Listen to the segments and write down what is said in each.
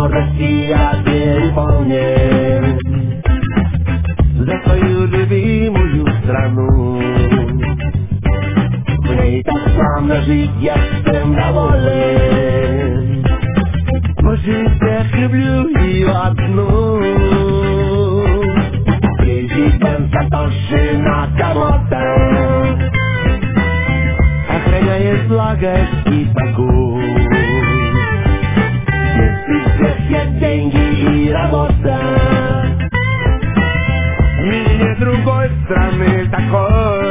но Россия переполнен. За свою любимую страну в ней так славно жить, я всем доволен. Больше всех люблю ее одну. Президента тоже на кого-то охраняет благость и покой. Если всех есть деньги и работа, в мире нет другой страны такой.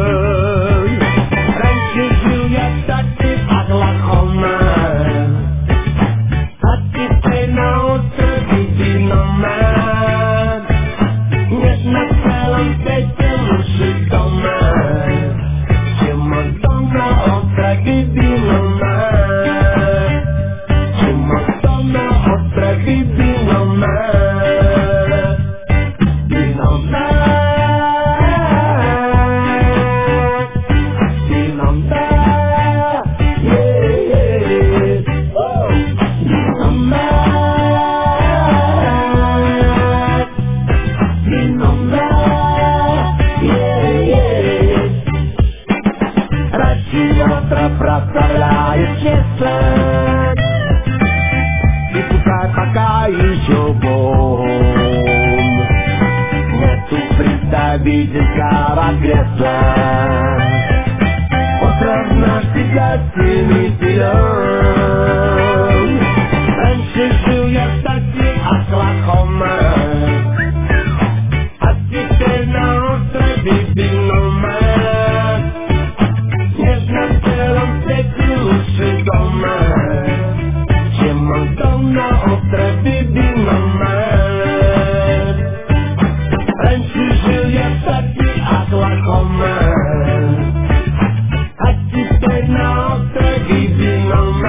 Раньше жил я в штате Оклахома, а теперь на острове Динамат. Нет на целом свете лучше дома, чем мой дом на острове Динамат. Чем мой дом на острове Динамат. Проставляет честно, и пускай пока еще вон нету представительского кресла. Остров наш всегда сильный силен. Раньше жил я в штате Оклахома, а теперь на острове Динамат. Лучше дома, чем мой дом на острове Динамат. Раньше жил я в штате Оклахома, а теперь на острове Динамат.